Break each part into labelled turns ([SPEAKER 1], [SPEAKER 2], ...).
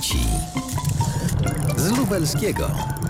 [SPEAKER 1] Dzieci z lubelskiego.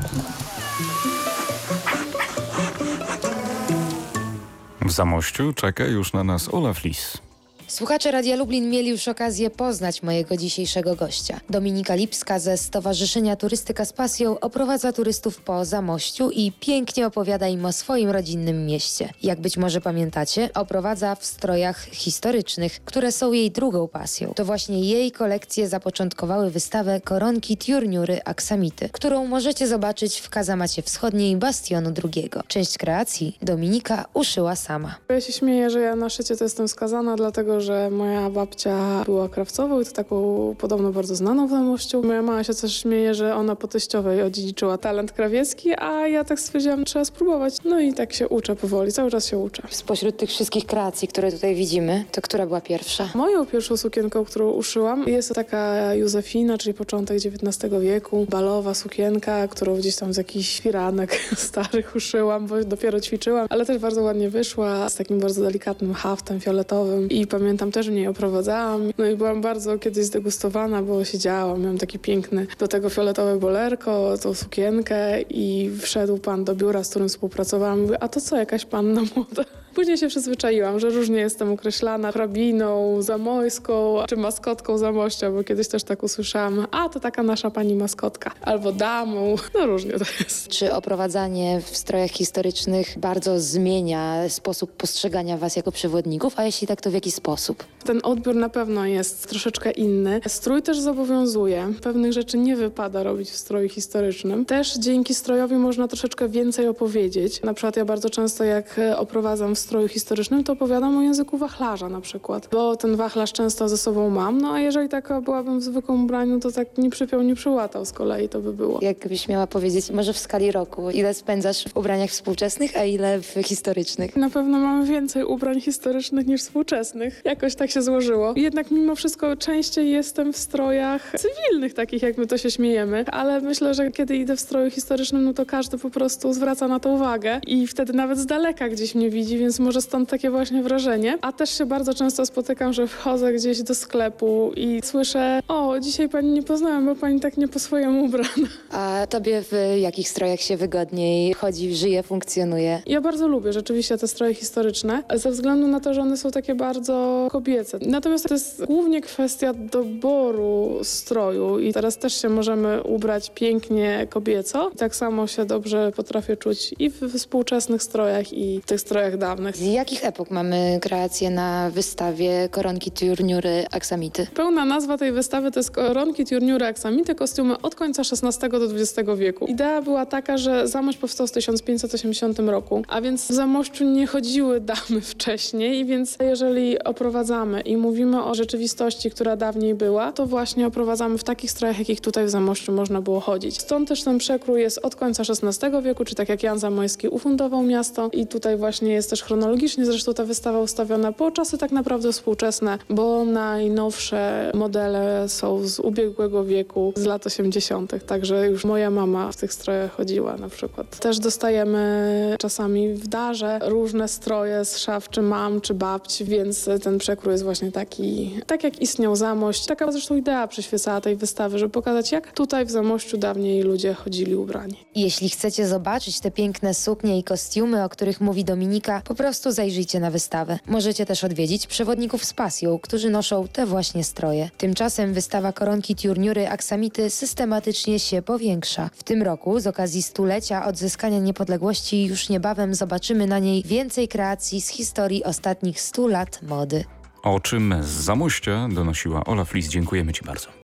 [SPEAKER 2] W Zamościu czeka już na nas Olaf Lis.
[SPEAKER 3] Słuchacze Radia Lublin mieli już okazję poznać mojego dzisiejszego gościa. Dominika Lipska ze Stowarzyszenia Turystyka z Pasją oprowadza turystów po Zamościu i pięknie opowiada im o swoim rodzinnym mieście. Jak być może pamiętacie, oprowadza w strojach historycznych, które są jej drugą pasją. To właśnie jej kolekcje zapoczątkowały wystawę Koronki, Tiurniury, Aksamity, którą możecie zobaczyć w kazamacie wschodniej Bastionu II. Część kreacji Dominika uszyła sama.
[SPEAKER 4] Ja się śmieję, że ja na szycie to jestem skazana, dlatego że moja babcia była krawcową i to taką podobno bardzo znaną w Zamościu. Moja mama się też śmieje, że ona po teściowej odziedziczyła talent krawiecki, a ja tak stwierdziłam, trzeba spróbować. No i tak się uczę powoli, cały czas się uczę.
[SPEAKER 3] Spośród tych wszystkich kreacji, które tutaj widzimy, to która była pierwsza?
[SPEAKER 4] Moją pierwszą sukienką, którą uszyłam, jest taka Józefina, czyli początek XIX wieku. Balowa sukienka, którą gdzieś tam z jakichś firanek starych uszyłam, bo dopiero ćwiczyłam, ale też bardzo ładnie wyszła, z takim bardzo delikatnym haftem fioletowym i pamiętam też w niej oprowadzałam. No i byłam bardzo kiedyś zdegustowana, bo siedziałam, miałam taki piękny, do tego fioletowe bolerko, tą sukienkę i wszedł pan do biura, z którym współpracowałam. Mówię, a to co, jakaś panna młoda? Później się przyzwyczaiłam, że różnie jestem określana hrabiną zamojską czy maskotką Zamościa, bo kiedyś też tak usłyszałam, a to taka nasza pani maskotka, albo damą, no różnie to jest.
[SPEAKER 3] Czy oprowadzanie w strojach historycznych bardzo zmienia sposób postrzegania was jako przewodników, a jeśli tak, to w jaki sposób?
[SPEAKER 4] Ten odbiór na pewno jest troszeczkę inny. Strój też zobowiązuje. Pewnych rzeczy nie wypada robić w stroju historycznym. Też dzięki strojowi można troszeczkę więcej opowiedzieć. Na przykład ja bardzo często jak oprowadzam w stroju historycznym, to opowiadam o języku wachlarza na przykład, bo ten wachlarz często ze sobą mam, no a jeżeli taka byłabym w zwykłym ubraniu, to tak nie przypiął, nie przyłatał z kolei to by było.
[SPEAKER 3] Jakbyś miała powiedzieć, może w skali roku, ile spędzasz w ubraniach współczesnych, a ile w historycznych?
[SPEAKER 4] Na pewno mamy więcej ubrań historycznych niż współczesnych. Jakoś tak się złożyło. Jednak mimo wszystko częściej jestem w strojach cywilnych, takich jak my to się śmiejemy, ale myślę, że kiedy idę w stroju historycznym, no to każdy po prostu zwraca na to uwagę i wtedy nawet z daleka gdzieś mnie widzi, więc może stąd takie właśnie wrażenie. A też się bardzo często spotykam, że wchodzę gdzieś do sklepu i słyszę, o, dzisiaj pani nie poznałam, bo pani tak nie po swojemu ubrana.
[SPEAKER 3] A tobie w jakich strojach się wygodniej chodzi, żyje, funkcjonuje?
[SPEAKER 4] Ja bardzo lubię rzeczywiście te stroje historyczne, ze względu na to, że one są takie bardzo kobiece. Natomiast to jest głównie kwestia doboru stroju i teraz też się możemy ubrać pięknie kobieco. I tak samo się dobrze potrafię czuć i w współczesnych strojach, i w tych strojach dawnych.
[SPEAKER 3] Z jakich epok mamy kreacje na wystawie Koronki, Tiurniury, Aksamity?
[SPEAKER 4] Pełna nazwa tej wystawy to jest Koronki, Tiurniury, Aksamity, kostiumy od końca XVI do XX wieku. Idea była taka, że Zamość powstał w 1580 roku, a więc w Zamościu nie chodziły damy wcześniej, i więc jeżeli oprowadzamy i mówimy o rzeczywistości, która dawniej była, to właśnie oprowadzamy w takich strojach, jakich tutaj w Zamościu można było chodzić. Stąd też ten przekrój jest od końca XVI wieku, czy tak jak Jan Zamojski ufundował miasto i tutaj właśnie jest też chronologicznie zresztą ta wystawa ustawiona po czasy tak naprawdę współczesne, bo najnowsze modele są z ubiegłego wieku, z lat 80., także już moja mama w tych strojach chodziła na przykład. Też dostajemy czasami w darze różne stroje z szaf, czy mam, czy babci, więc ten przekrój jest właśnie taki, tak jak istniał Zamość. Taka zresztą idea przyświecała tej wystawy, żeby pokazać, jak tutaj w Zamościu dawniej ludzie chodzili ubrani.
[SPEAKER 3] Jeśli chcecie zobaczyć te piękne suknie i kostiumy, o których mówi Dominika, po prostu zajrzyjcie na wystawę. Możecie też odwiedzić przewodników z pasją, którzy noszą te właśnie stroje. Tymczasem wystawa Koronki, Tiurniury, Aksamity systematycznie się powiększa. W tym roku z okazji stulecia odzyskania niepodległości już niebawem zobaczymy na niej więcej kreacji z historii ostatnich 100 lat mody.
[SPEAKER 2] O czym z Zamościa donosiła Olaf Lis. Dziękujemy ci bardzo.